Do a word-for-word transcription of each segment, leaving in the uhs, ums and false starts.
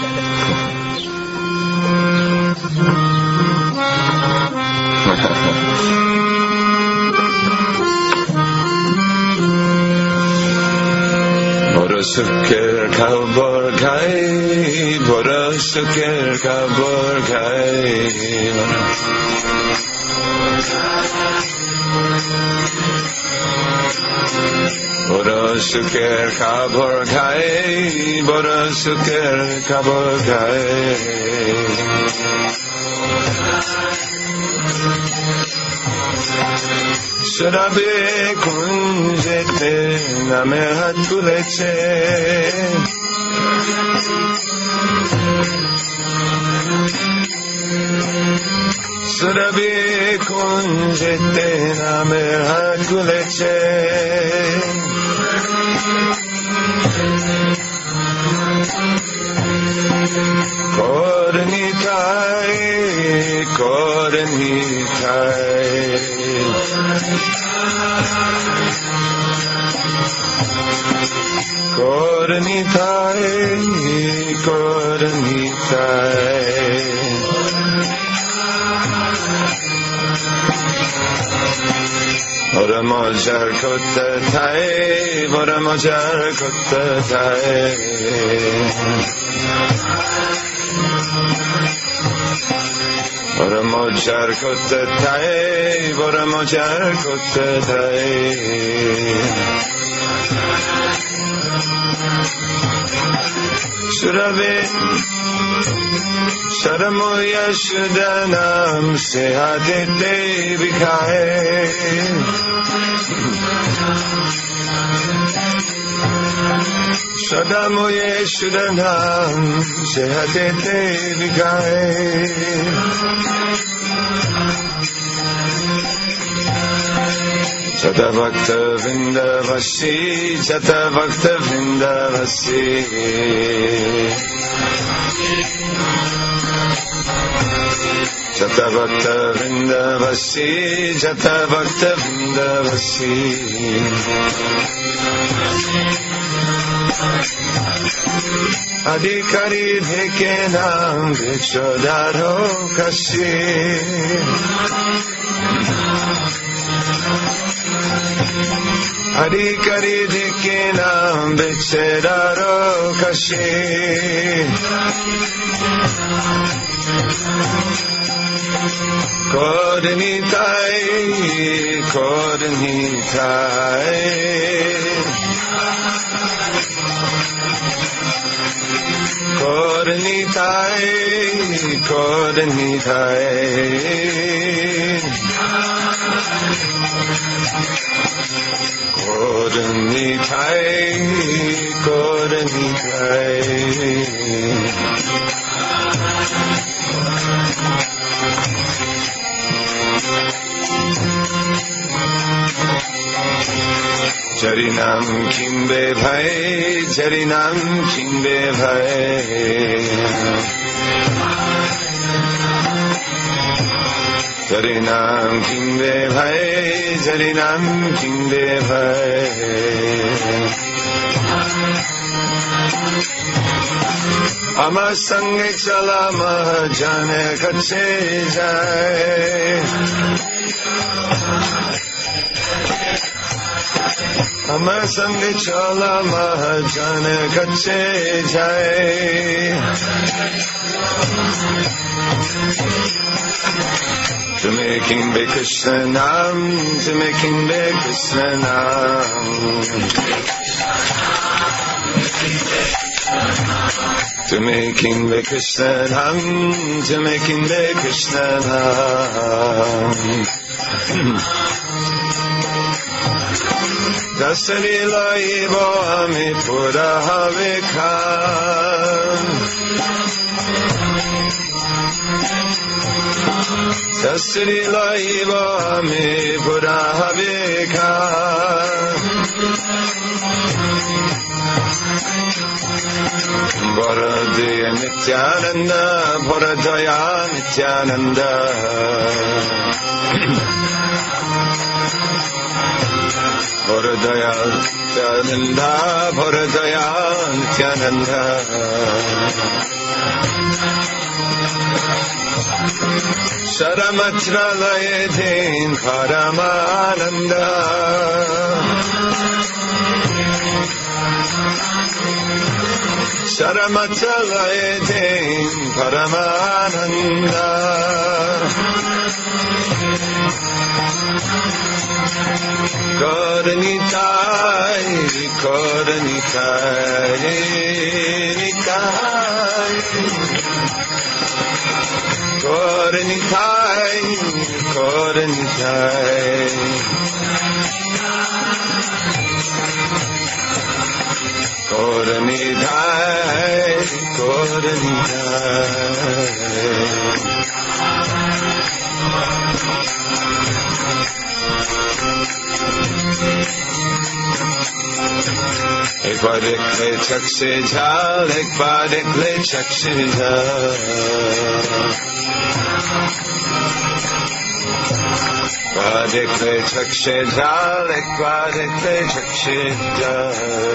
Suker kabor kai, bora suker kabor kai. Bora suker kabor kai, bora suker kabor kai. Shrabe kunjete name hatuleche. Shrabe kunjete name hatuleche. Kornitai, kornitai. Kornitai, kornitai. Ora mojar kotatai, ora mojar kotatai. Ora mojar kotatai, ora mojar kotatai. Shurave Sharamoya Shudanam Sehadete Vikahe Shadamoye Shudanam Sehadete Vikahe Jata Bhakta Vrindavasi, Jata Bhakta Vrindavasi. Jata Bhakta Vrindavasi, Jata Bhakta Vrindavasi. Adhikari dheke naam vichodaro kashi. Adhikari dheke naam vichodaro kashi. Kodanitai, kodanitai. Kodanitai, kodanitai. Kodanitai, kodanitai. Jarinam kimbe bhai, jarinam kimbe bhai. Jarinam kimbe bhai, jarinam kimbe bhai. Amar sange chala mahajane kache jai. Amar sange chala mahajane kache jai. To making be Krishna Nam, to making be Krishna Nam. To making be Krishna Nam, to making be Krishna Nam. Dasalila ibo ami pura havikam. Tasri Laiva Me Purahavika Bharadaya Nityananda Bharadaya Nityananda Bharadaya Nityananda Bharadaya Nityananda Saramatra Layedin Paramananda Saramatra Layedin Paramananda Koranitai Koranitai Nitai Koranitai, Koranitai, Koranitai, Koranitai. Ek baar dekhle chak se jhal, ek baar dekhle chak se jhal. Dekhle chakshe jal, ek baar dekhle chakshe jal.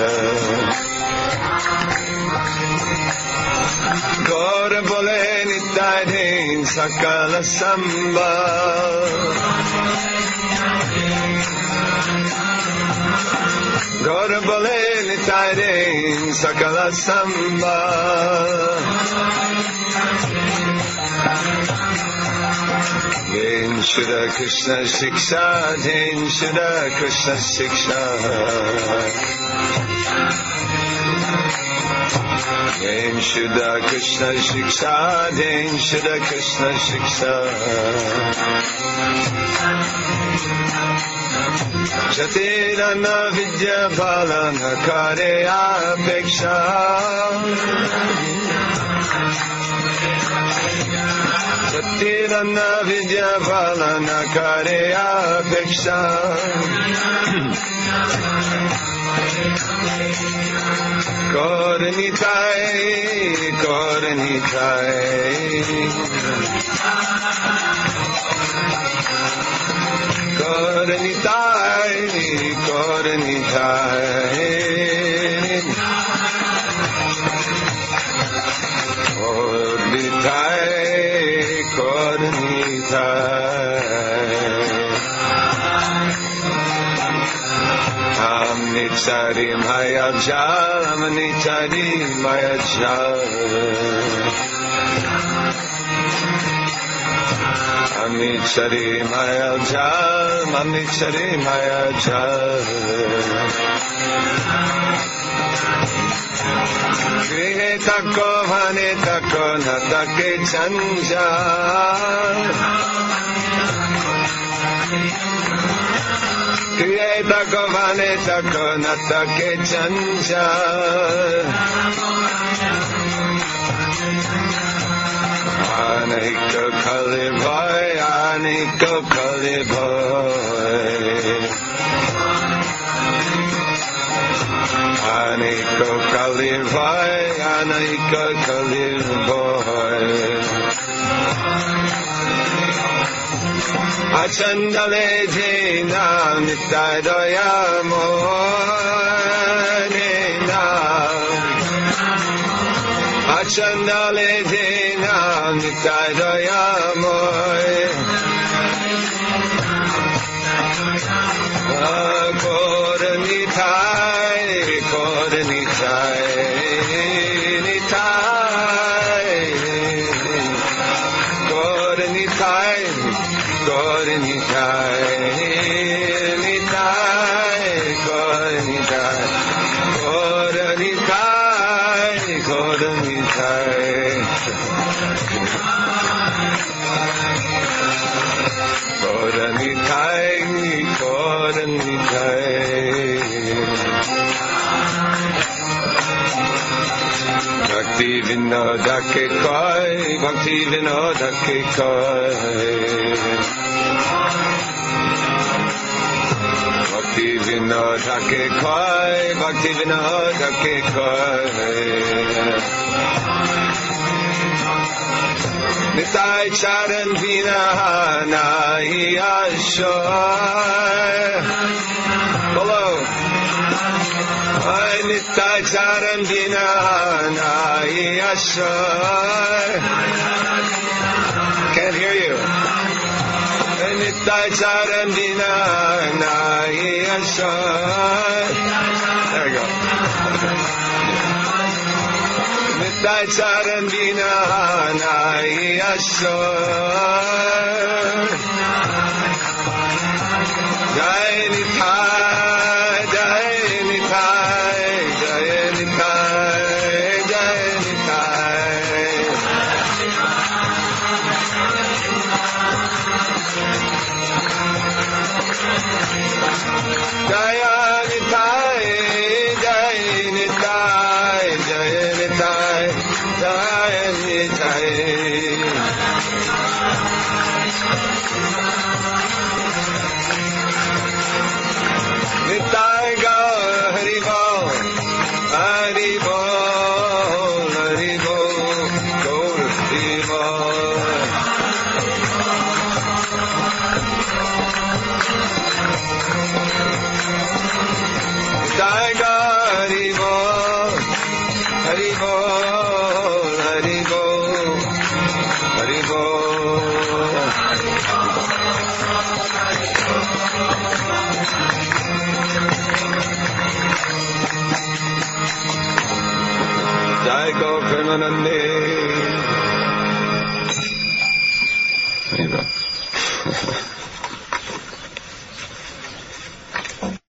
Gaur bole nitai din sakala sambal. Gaur bole nitai din sakala sambal. Jain Shri Krishna Shiksha, Jain Shri Krishna Shiksha. Jain Shri Krishna Shiksha, Jain Shri Krishna Shiksha. Jatirana Vidya Balana Kareya Peksha. Jatirana Vidya Balana Kareya Peksha. Koranitai, Koranitai, Koranitai, Koranitai, Koranitai, Koranitai. Amnitari Maya Jal, Amnitari Maya Jal. Amnitari Maya Jal, Amnitari Maya Jal. Grihe tako bhane tako natake janjal. Kriye tako bhane tako natake janjal. Aniko kali bhai, aniko kali bhai. Aniko kali bhai, aniko kali bhai. Achandale jina nitai doya moina. Achandale jina nitai doya moina. Koranitai, Koranitai, Nitai. Koranitai, Koranitai, Nitai, Koranitai, Koranitai, Koranitai, Koranitai, Koranitai. Bhakti Vinoda ke koi, Bhakti Vinoda ke koi. Bhakti Vinoda ke koi, Bhakti Vinoda ke koi. Nitai Charan Vina Nahi Ashoy. Hello. Nitai Charan Vina Nahi Ashoy. Can't hear you. Nitai Charan Vina Nahi Ashoy. There we go. Nitai Charan Vina Nahi Ashoy. Jai Nitai, Jai Nitai, Jai Nitai, Jai Nitai. Jaya Nitai, Jai Nitai, Jai Nitai, Jai Nitai. Nitai Gaur Hari Bol, Hari Bol, Hari Bol, Gaur Hari Bol. Nitai Gaur Hari Bol, Hari Bol, Hari Bol, Hari Bol. Jai Go Premanande. There you go.